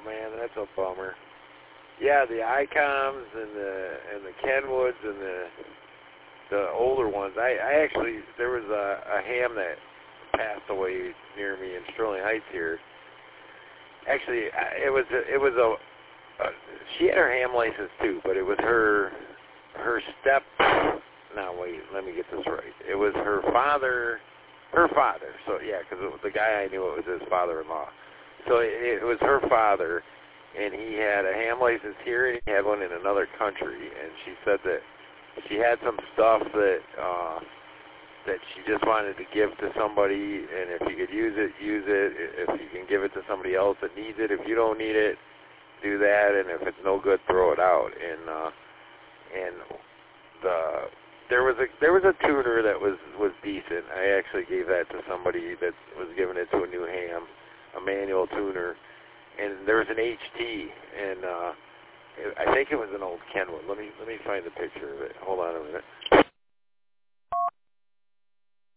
man, that's a bummer. Yeah, the Icoms and the Kenwoods and the older ones. I actually, there was a ham that passed away near me in Sterling Heights here. Actually, it was she had her ham license too, but it was her step. Now wait, let me get this right. It was her father. So yeah, because the guy I knew, it was his father-in-law. So it was her father, and he had a ham license here, and he had one in another country. And she said that she had some stuff that she just wanted to give to somebody, and if you could use it, use it. If you can give it to somebody else that needs it, if you don't need it, do that. And if it's no good, throw it out. And there was a tuner that was decent. I actually gave that to somebody that was giving it to a new ham, a manual tuner. And there was an HT, and I think it was an old Kenwood. Let me find the picture of it. Hold on a minute.